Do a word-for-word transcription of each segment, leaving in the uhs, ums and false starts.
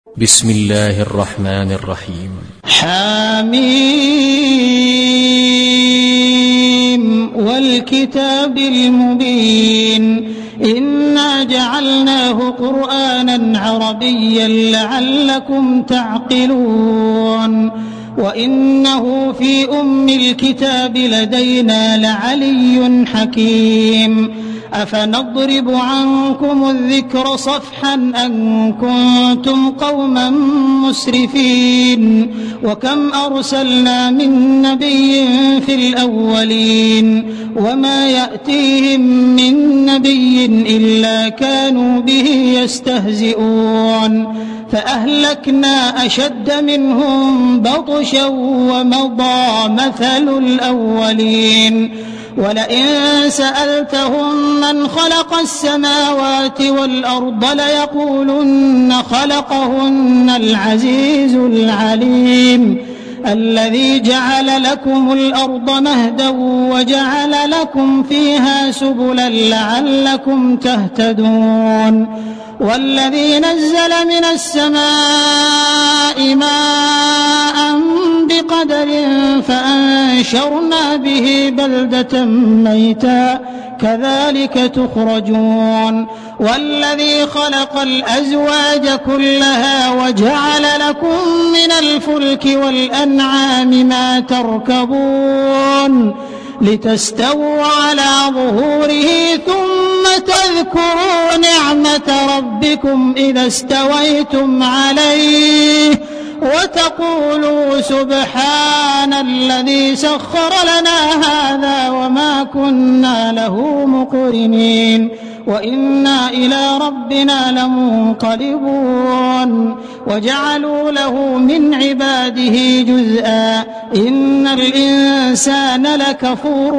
بسم الله الرحمن الرحيم. حميم والكتاب المبين إنا جعلناه قرآنا عربيا لعلكم تعقلون وإنه في أم الكتاب لدينا لعلي حكيم أفنضرب عنكم الذكر صفحا أن كنتم قوما مسرفين وكم أرسلنا من نبي في الأولين وما يأتيهم من نبي إلا كانوا به يستهزئون فأهلكنا أشد منهم بطشا ومضى مثل الأولين ولئن سألتهم من خلق السماوات والأرض ليقولن خلقهن العزيز العليم الذي جعل لكم الأرض مهدا وجعل لكم فيها سبلا لعلكم تهتدون والذي نزل من السماء ماء بقدر فأنشرنا به بلدة ميتا كذلك تخرجون والذي خلق الأزواج كلها وجعل لكم من الفلك والأنعام ما تركبون لتستووا على ظهوره ثم تذكروا نعمة ربكم إذا استويتم عليه وتقولوا سبحان الذي سخر لنا هذا وما كنا له مقرنين وإنا إلى ربنا لمنقلبون وجعلوا له من عباده جزءا إن الإنسان لكفور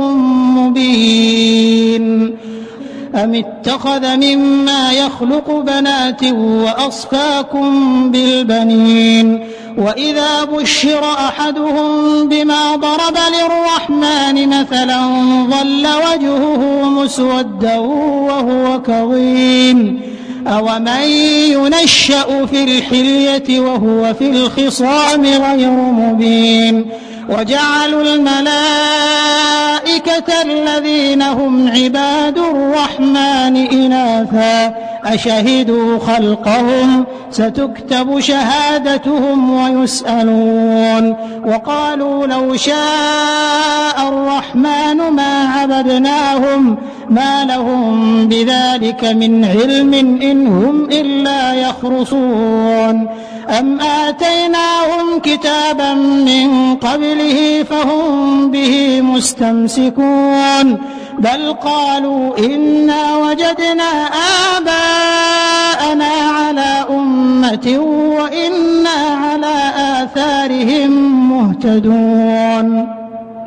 مبين أم اتخذ مما يخلق بنات وأصفاكم بالبنين وإذا بشر أحدهم بما ضرب للرحمن مثلا ظل وجهه مسودا وهو كظيم أومن ينشأ في الحلية وهو في الخصام غير مبين وجعلوا الملائكة الذين هم عباد الرحمن إناثا أشهدوا خلقهم ستكتب شهادتهم ويسألون وقالوا لو شاء الرحمن ما عبدناهم ما لهم بذلك من علم إن هم إلا يخرصون أم آتيناهم كتابا من قبله فهم به مستمسكون بل قالوا إنا وجدنا آباءنا على أمة وإنا على آثارهم مهتدون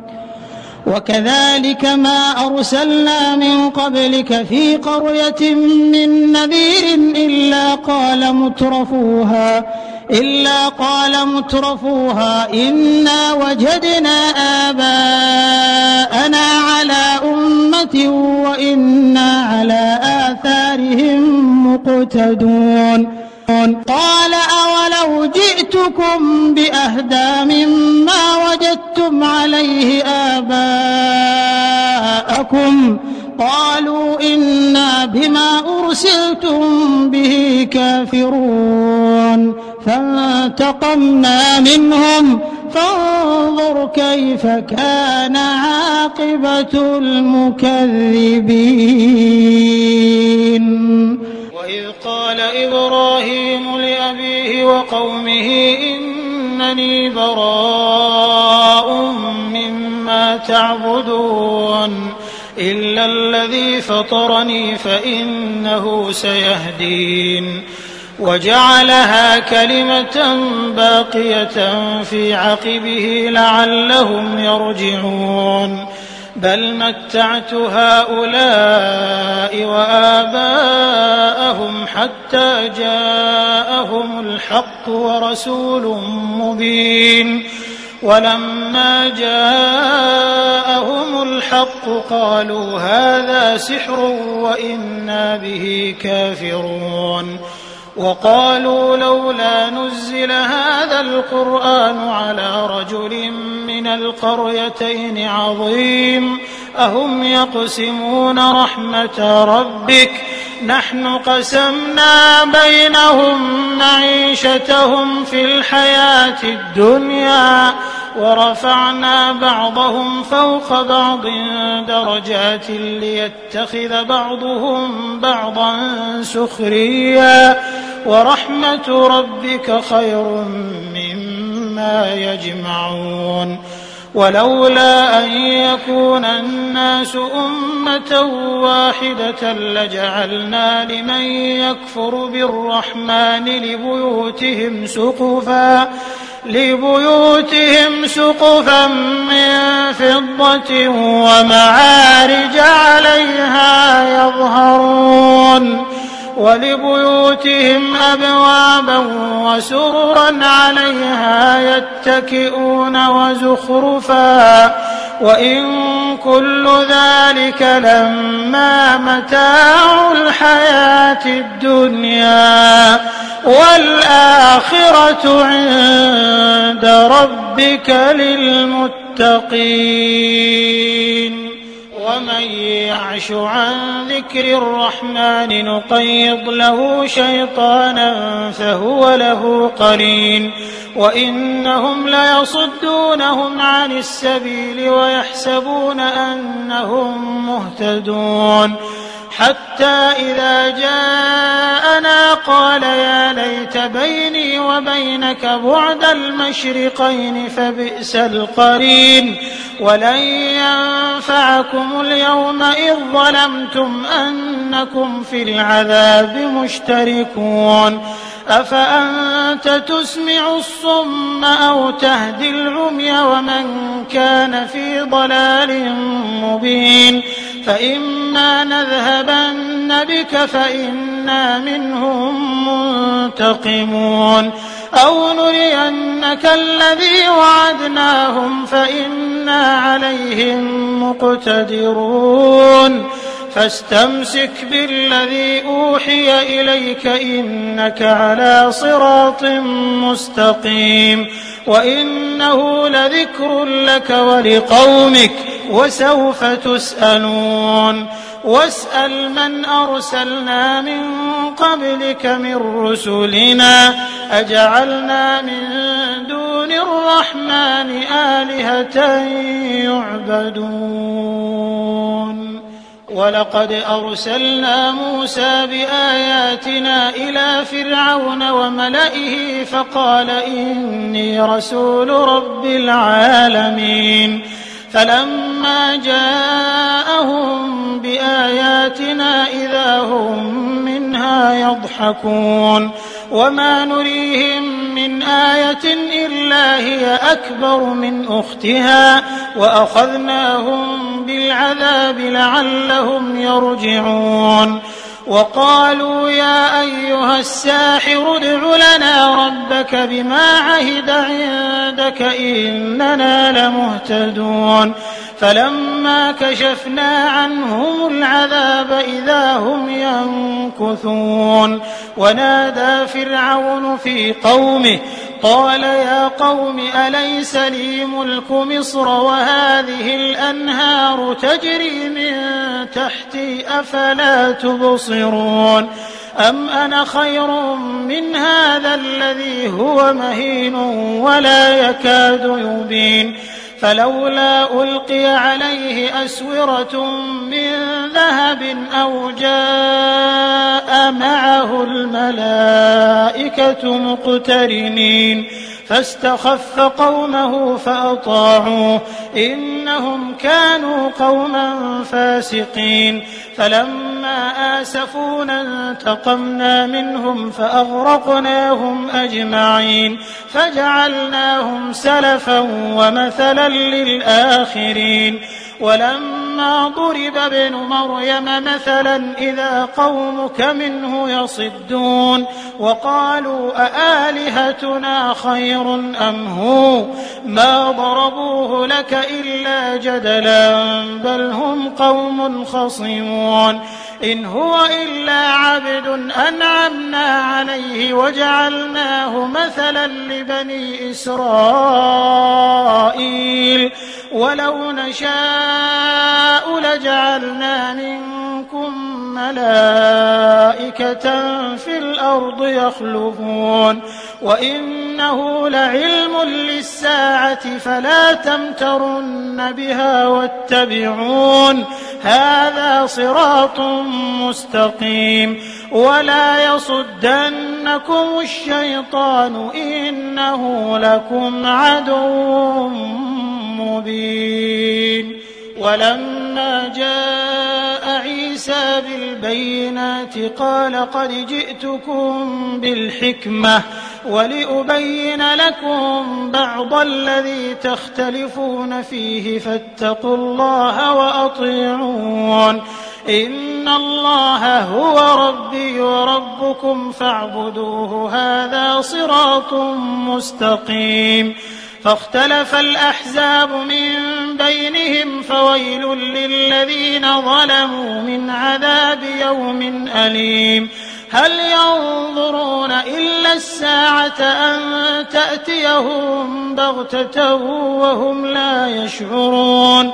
وكذلك ما أرسلنا من قبلك في قرية من نذير إلا قال مترفوها إلا قال مترفوها إنا وجدنا آباءنا على أمة وإنا على آثارهم مقتدون قال أولو جئتكم بأهدى مما وجدتم عليه آباءكم قالوا إنا بما أرسلتم به كافرون فانتقمنا منهم فانظر كيف كان عاقبة المكذبين. وإذ قال إبراهيم لأبيه وقومه إنني براء مما تعبدون إلا الذي فطرني فإنه سيهدين وجعلها كلمة باقية في عقبه لعلهم يرجعون بل متعت هؤلاء وآباءهم حتى جاءهم الحق ورسول مبين ولما جاءهم الحق قالوا هذا سحر وإنا به كافرون وقالوا لولا نزل هذا القرآن على رجل من القريتين عظيم أهم يقسمون رحمة ربك نحن قسمنا بينهم معيشتهم في الحياة الدنيا ورفعنا بعضهم فوق بعض درجات ليتخذ بعضهم بعضا سخريا ورحمة ربك خير مما يجمعون ولولا أن يكون الناس أمة واحدة لجعلنا لمن يكفر بالرحمن لبيوتهم سقفا لبيوتهم سقفا من فضة ومعارج عليها يظهرون ولبيوتهم أبوابا وسررا عليها يتكئون وزخرفا وإن كل ذلك لما متاع الحياة الدنيا والآخرة عند ربك للمتقين ومن يعش عن ذكر الرحمن نقيض له شيطانا فهو له قرين وإنهم ليصدونهم عن السبيل ويحسبون أنهم مهتدون حتى إذا جاءنا قال يا ليت بيني وبينك بعد المشرقين فبئس القرين ولن ينفعكم اليوم إذ ظلمتم أنكم في العذاب مشتركون أفأنت تسمع الصم أو تهدي العمي ومن كان في ضلال مبين فإما نذهبن بك فإنا منهم منتقمون أو نرينك الذي وعدناهم فإنا عليهم مقتدرون فاستمسك بالذي أوحي إليك إنك على صراط مستقيم وإنه لذكر لك ولقومك وسوف تسألون واسأل من أرسلنا من قبلك من رسلنا أجعلنا من دون الرحمن آلهة يعبدون ولقد أرسلنا موسى بآياتنا إلى فرعون وملئه فقال إني رسول رب العالمين فلما جاءهم بآياتنا إذا هم منها يضحكون وما نريهم من آية إلا هي أكبر من أختها وأخذناهم بالعذاب لعلهم يرجعون وقالوا يا أيها الساحر ادع لنا ربك بما عهد عندك إننا لمهتدون فلما كشفنا عنهم العذاب إذا هم ينكثون ونادى فرعون في قومه قال يا قوم أليس لي ملك مصر وهذه الأنهار تجري من تحتي أفلا تبصرون أم أنا خير من هذا الذي هو مهين ولا يكاد يبين فلولا ألقي عليه أسورة من ذهب أو جاء معه الملائكة مقترنين فاستخف قومه فأطاعوه إنهم كانوا قوما فاسقين فلما آسفونا انتقمنا منهم فأغرقناهم أجمعين فجعلناهم سلفا ومثلا للآخرين ولما ضرب ابن مريم مثلا إذا قومك منه يصدون وقالوا أآلهتنا خير أم هو ما ضربوه لك إلا جدلا بل هم قوم خصمون إن هو إلا عبد أنعمنا عليه وجعلناه مثلا لبني إسرائيل ولو نشاء لجعلنا منكم ملائكة في الأرض يخلفون وإنه لعلم للساعة فلا تمترن بها واتبعون هذا صراط مستقيم ولا يصدنكم الشيطان إنه لكم عدو مبين. ولما جاء عيسى بالبينات قال قد جئتكم بالحكمة ولأبين لكم بعض الذي تختلفون فيه فاتقوا الله وأطيعون إن الله هو ربي وربكم فاعبدوه هذا صراط مستقيم. فاختلف الأحزاب من بينهم فويل للذين ظلموا من عذاب يوم أليم. هل ينظرون إلا الساعة أن تأتيهم بغتة وهم لا يشعرون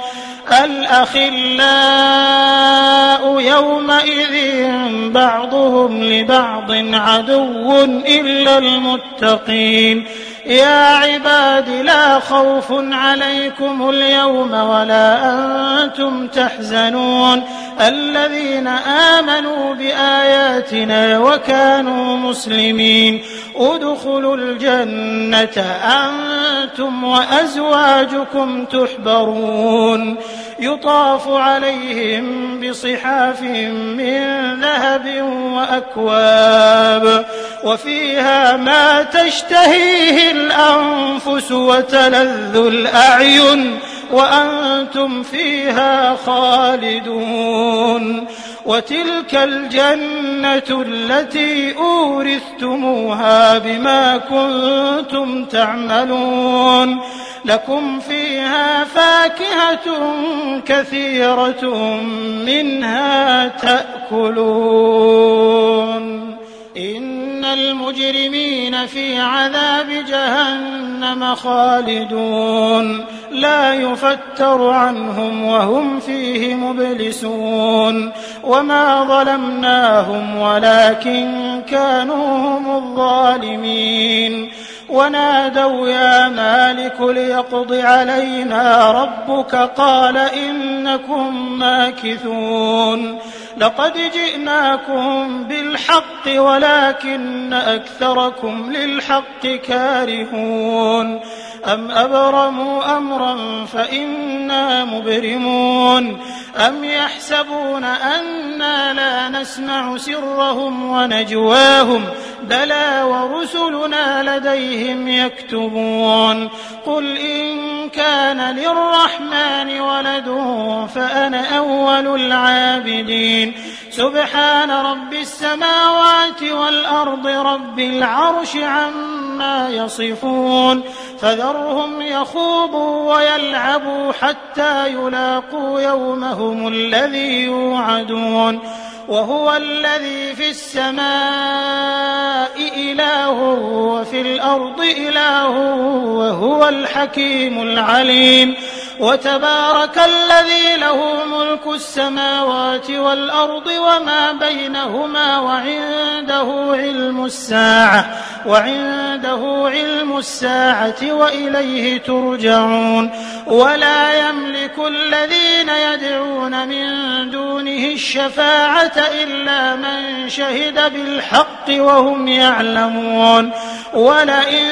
الأخلاء يومئذ بعضهم لبعض عدو إلا المتقين. يا عباد لا خوف عليكم اليوم ولا أنتم تحزنون الذين آمنوا بآياتنا وكانوا مسلمين ادخلوا الجنة أنتم وأزواجكم تحبرون يطاف عليهم بصحاف من ذهب وأكواب وفيها ما تشتهيه الأنفس وتلذ الأعين وأنتم فيها خالدون. وتلك الجنة التي أورثتموها بما كنتم تعملون لكم فيها فاكهة كثيرة منها تأكلون. إن المجرمين في عذاب جهنم خالدون لا يفتر عنهم وهم فيه مبلسون. وما ظلمناهم ولكن كانوا هم الظالمين. ونادوا يا مالك ليقض علينا ربك قال إنكم ماكثون لقد جئناكم بالحق ولكن أكثركم للحق كارهون. أم أبرموا أمرا فإنا مبرمون أم يحسبون أنا لا نسمع سرهم ونجواهم بلى ورسلنا لديهم يكتبون. قل إن كان للرحمن ولد فأنا أول العابدين. سبحان رب السماوات والأرض رب العرش عما يصفون. فذرهم يخوضوا ويلعبوا حتى يلاقوا يومهم الذي يوعدون. وهو الذي في السماء إله وفي الأرض إله وهو الحكيم العليم. وتبارك الذي له ملك السماوات والأرض وما بينهما وعنده علم الساعة وعنده علم الساعة وإليه ترجعون. ولا يملك الذين يدعون من دونه الشفاعة إلا من شهد بالحق وهم يعلمون. ولئن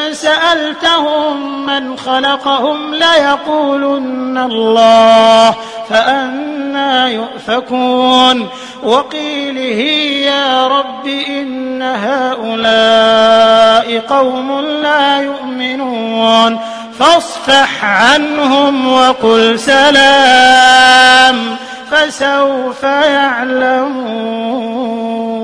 سألتهم من خلقهم ليقولن الله فأنى يؤفكون. وقيله يا رب إن هؤلاء قوم لا يؤمنون فاصفح عنهم وقل سلام فسوف يعلمون.